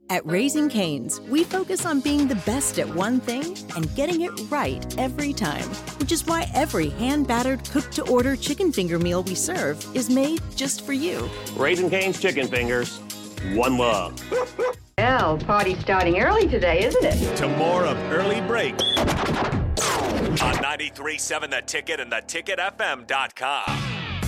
At Raising Cane's, we focus on being the best at one thing and getting it right every time, which is why every hand-battered, cooked-to-order chicken finger meal we serve is made just for you. Raising Cane's Chicken Fingers. One love. Well, party's starting early today, isn't it? To more of Early Break on 93.7 The Ticket and theticketfm.com.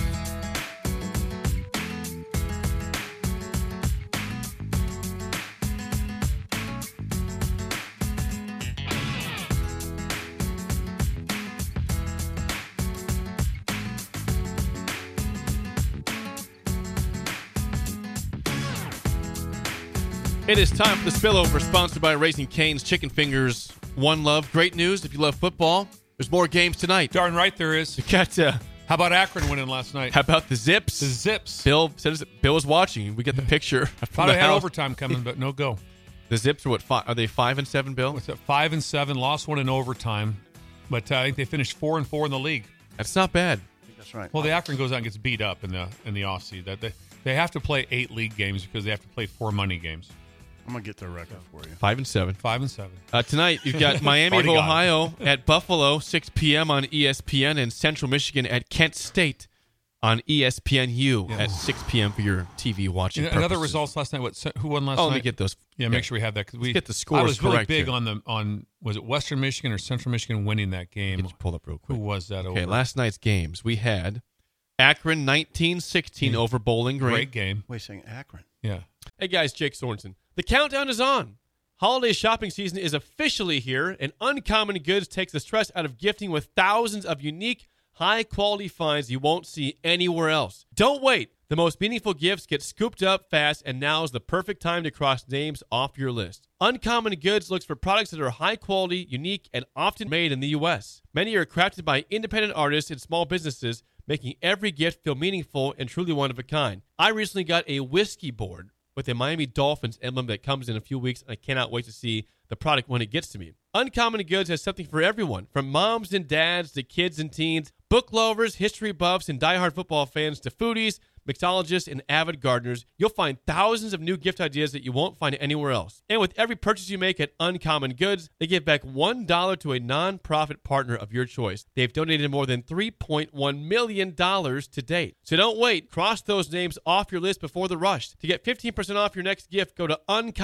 It is time for the Spillover, sponsored by Raising Cane's Chicken Fingers. One love. Great news if you love football. There's more games tonight. Darn right there is. You got, how about Akron winning last night? How about the Zips? The Zips. Bill was watching. We get the picture. Thought I had overtime coming, but no go. The Zips are what? Are they 5-7, Bill? What's that? 5-7. Lost one in overtime, but I think they finished 4-4 in the league. That's not bad. I think that's right. Well, the Akron goes out and gets beat up in the offseason. That they have to play 8 league games because they have to play 4 money games. I'm going to get their record for you. 5-7. 5-7. Tonight, you've got Miami of Ohio at Buffalo, 6 p.m. on ESPN, and Central Michigan at Kent State on ESPNU at 6 p.m. for your TV watching purposes. Another results last night. Who won last night? Let me get those. Yeah, make sure we have that. Cause get the scores I was really correct big here. on was it Western Michigan or Central Michigan winning that game? Get you pulled up real quick. Who was that over? Okay, last night's games. We had Akron 19-16 over Bowling Green. Great game. Wait a second, Akron. Yeah. Hey, guys, Jake Sorensen. The countdown is on. Holiday shopping season is officially here, and Uncommon Goods takes the stress out of gifting with thousands of unique, high-quality finds you won't see anywhere else. Don't wait. The most meaningful gifts get scooped up fast, and now is the perfect time to cross names off your list. Uncommon Goods looks for products that are high-quality, unique, and often made in the U.S. Many are crafted by independent artists and small businesses, making every gift feel meaningful and truly one of a kind. I recently got a whiskey board with a Miami Dolphins emblem that comes in a few weeks, and I cannot wait to see the product when it gets to me. Uncommon Goods has something for everyone, from moms and dads to kids and teens, book lovers, history buffs, and diehard football fans to foodies, mixologists, and avid gardeners. You'll find thousands of new gift ideas that you won't find anywhere else. And with every purchase you make at Uncommon Goods, they give back $1 to a nonprofit partner of your choice. They've donated more than $3.1 million to date. So don't wait. Cross those names off your list before the rush. To get 15% off your next gift, go to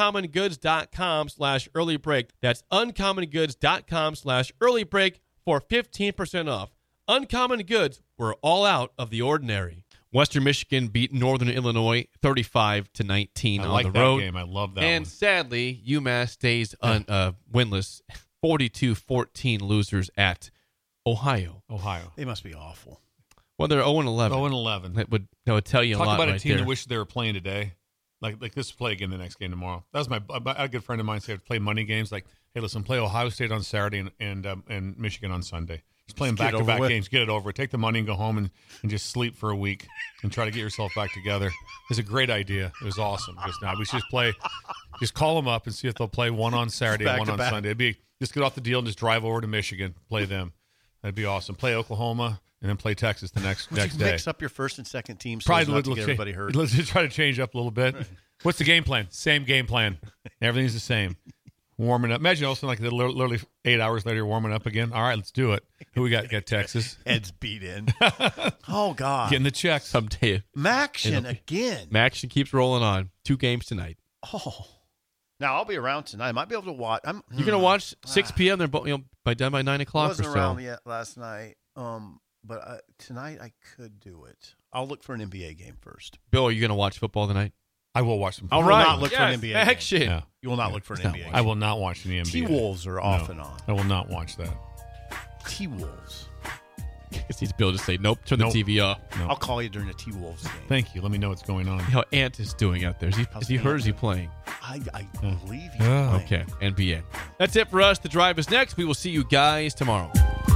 uncommongoods.com/earlybreak. That's uncommongoods.com/earlybreak for 15% off. Uncommon Goods, we're all out of the ordinary. Western Michigan beat Northern Illinois 35-19 on the road. That game. I love that and one. sadly, UMass stays winless. 42-14 losers at Ohio. They must be awful. Well, they're 0-11. 0-11. That would tell you Talk a lot about right a team there. that wish they were playing today. Like this play again the next game tomorrow. That was a good friend of mine said play money games. Like, hey, listen, play Ohio State on Saturday and Michigan on Sunday. Just playing back-to-back games. Get it over. Take the money and go home and just sleep for a week and try to get yourself back together. It's a great idea. It was awesome. We should just call them up and see if they'll play one on Saturday and one on Sunday. Just get off the deal and just drive over to Michigan, play them. That'd be awesome. Play Oklahoma and then play Texas the next day. Mix up your first and second team so Probably not to get everybody hurt. Let's just try to change up a little bit. What's the game plan? Same game plan. Everything's the same. Warming up. Imagine also like literally 8 hours later, you're warming up again. All right, let's do it. Who we got? Got Texas. Heads beat in. Oh, God. Getting the checks. Someday. Maction again. Maction keeps rolling on. 2 games tonight. Oh. Now, I'll be around tonight. I might be able to watch. You're going to watch 6 p.m. They're done by 9 o'clock I wasn't or so. around yet last night, but tonight I could do it. I'll look for an NBA game first. Bill, are you going to watch football tonight? I will watch them. All You right. will not look for an NBA action. game. Yeah. You will not look for an NBA game. I will not watch the NBA. T-Wolves are off and on. I will not watch that. T-Wolves. I guess he's Bill to say, nope, turn the TV off. Nope. I'll call you during the T-Wolves game. Thank you. Let me know what's going on. How Ant is doing out there. Is he hurt or is he playing? I believe he's playing. Okay, NBA. That's it for us. The Drive is next. We will see you guys tomorrow.